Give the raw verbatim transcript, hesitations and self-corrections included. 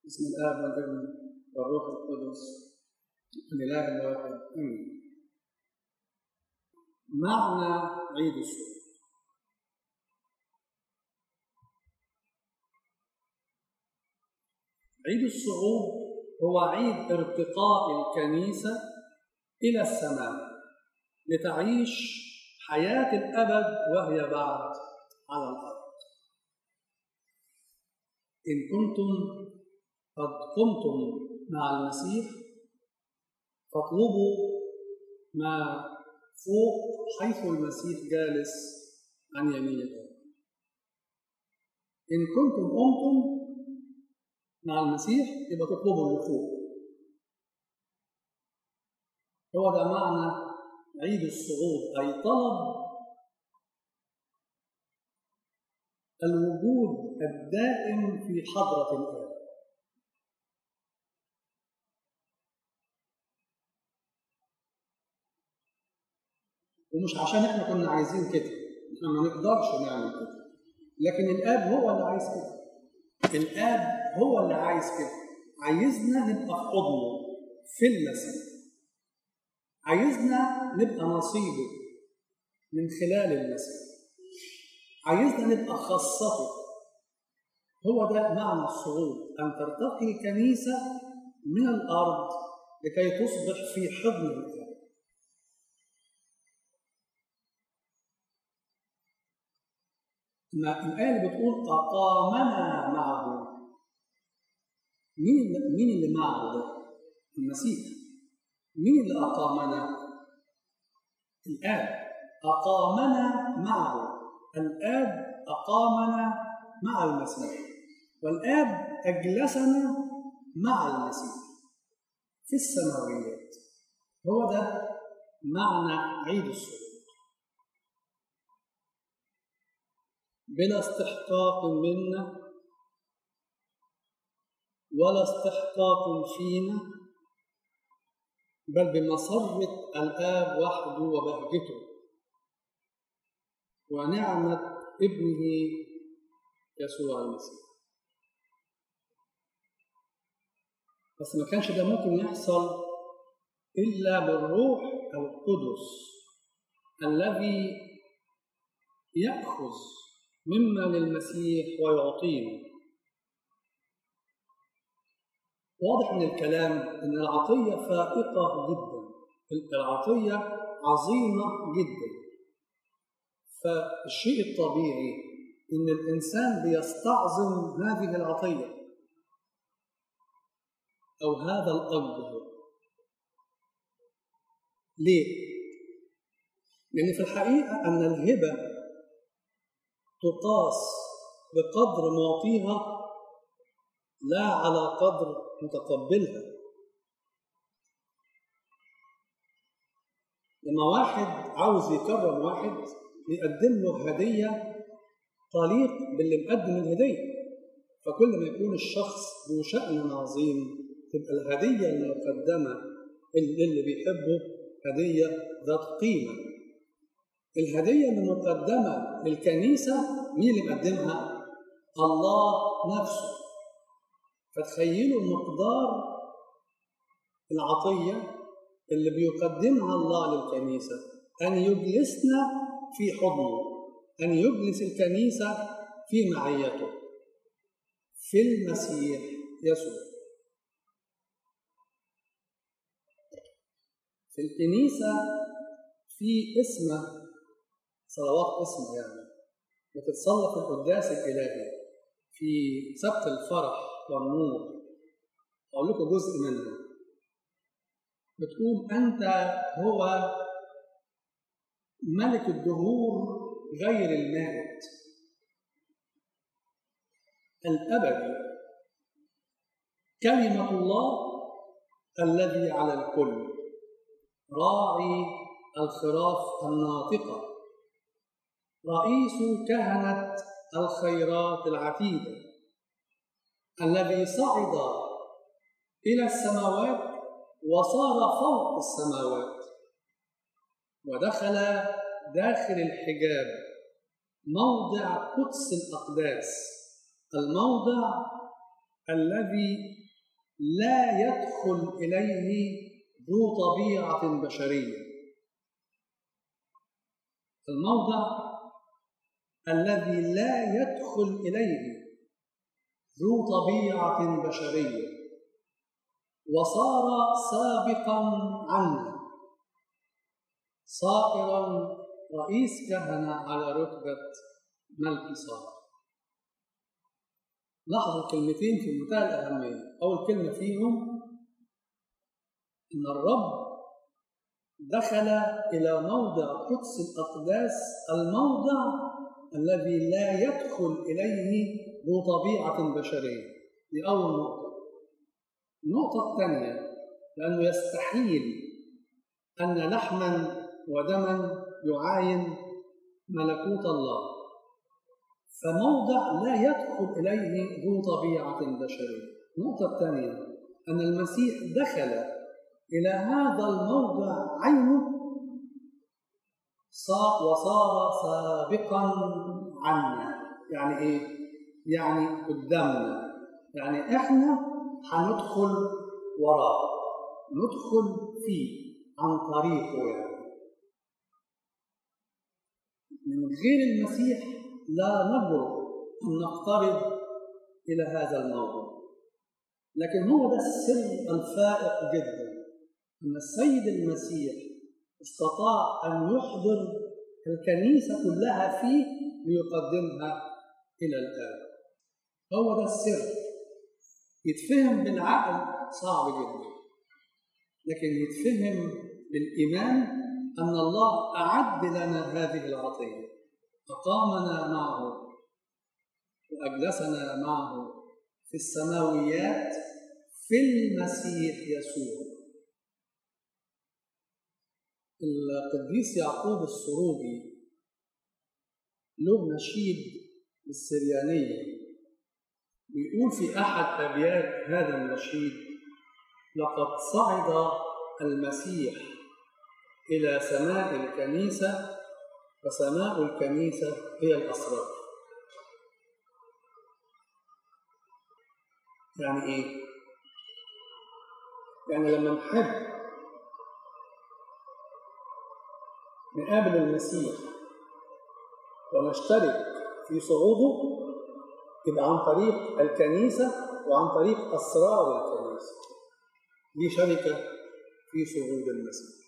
بسم الآب والابن والروح القدس الإله الواحد آمين. معنى عيد الصعود. عيد الصعود هو عيد ارتقاء الكنيسة إلى السماء لتعيش حياة الأبد وهي بعد على الأرض. إن كنتم قد قمتم مع المسيح فاطلبوا ما فوق حيث المسيح جالس عن يمين الآب. إن كنتم قمتم مع المسيح يبقى تطلبوا اللي فوق. هو ده معنى عيد الصعود، أي طلب الوجود الدائم في حضرة الآب. ومش عشان احنا كنا عايزين كده، احنا ما نقدرش نعمل كده، لكن الآب هو اللي عايز كده. الآب هو اللي عايز كده، عايزنا نبقى في حضنه في المسيح، عايزنا نبقى نصيبه من خلال المسيح، عايزنا نبقى خاصته. هو ده معنى الصعود، أن ترتقي الكنيسة من الأرض لكي تصبح في حضن الآب. ما الآية اللي بتقول أقامنا معه، مين مين اللي معه ده؟ المسيح. مين اللي أقامنا؟ الآب. أقامنا معه، الآب أقامنا مع المسيح، والآب أجلسنا مع المسيح في السماويات. هو ده معنى عيد الصعود. بلا استحقاق منا ولا استحقاق فينا، بل بمسرة الآب وحده وبهجته ونعمة ابنه يسوع المسيح. بس ما كانش ده ممكن يحصل إلا بالروح القدس الذي يأخذ مما للمسيح ويعطينا. واضح من الكلام أن العطية فائقة جدا، العطية عظيمة جدا. فالشيء الطبيعي أن الإنسان بيستعظم هذه العطية أو هذا الأجر. ليه؟ لأن في الحقيقة أن الهبة تقاس بقدر معطيها لا على قدر متقبلها. لما واحد عاوز يكرم واحد بيقدم له هدية تليق باللي مقدم الهدية، فكل ما يكون الشخص ذو شأن عظيم تبقى الهدية المقدمة اللي بيحبه هدية ذات قيمة. الهدية المقدمة للكنيسة مين اللي مقدمها؟ الله نفسه. فتخيلوا مقدار العطية اللي بيقدمها الله للكنيسة، أن يجلسنا في حضنه، أن يجلس الكنيسة في معيته في المسيح يسوع. في الكنيسة في اسمه صلوات اسمه، يعني بتتصلى في القداس الإلهي في سبت الفرح والنور. أقول لكم جزء منها. بتقول أنت هو ملك الدهور غير المائت الأبدي، كلمة الله الذي على الكل، راعي الخراف الناطقة، رئيس كهنة الخيرات العتيدة، الذي صعد إلى السماوات وصار فوق السماوات ودخل داخل الحجاب موضع قدس الأقداس، الموضع الذي لا يدخل إليه ذو طبيعة بشرية. الموضع الذي لا يدخل إليه ذو طبيعة بشرية وصار سابقا عنا، صائرا رئيس كهنة على رتبة ملك صالح. لاحظوا كلمتين في منتهى الأهمية. أول كلمة فيهم إن الرب دخل إلى موضع قدس الأقداس، الموضع الذي لا يدخل إليه ذو طبيعة بشرية. دي أول نقطة. النقطة الثانية، لأنه يستحيل أن لحما ودما يعاين ملكوت الله، فموضع لا يدخل إليه ذو طبيعة بشرية. النقطة الثانية أن المسيح دخل إلى هذا الموضع عينه وصار سابقا عنا. يعني إيه؟ يعني قدامنا، يعني إحنا هندخل وراه، ندخل فيه عن طريقه. يعني من غير المسيح لا نجرؤ أن نقترب إلى هذا الموضوع. لكن هو ده السر الفائق جدا، أن السيد المسيح استطاع أن يحضر الكنيسة كلها فيه ليقدمها إلى الآب. هو ده السر. يتفهم بالعقل صعب جدا، لكن يتفهم بالإيمان أن الله أعد لنا هذه العطية، أقامنا معه وأجلسنا معه في السماويات في المسيح يسوع. القديس يعقوب السروجي له نشيد بالسريانية، بيقول في أحد أبيات هذا النشيد: لقد صعد المسيح إلى سماء الكنيسة وسماء الكنيسة هي الأسرار. يعني إيه؟ يعني لما نحب نقابل المسيح ونشترك في صعوده، يبقى عن طريق الكنيسة وعن طريق أسرار الكنيسة. دي شركة في صعود المسيح.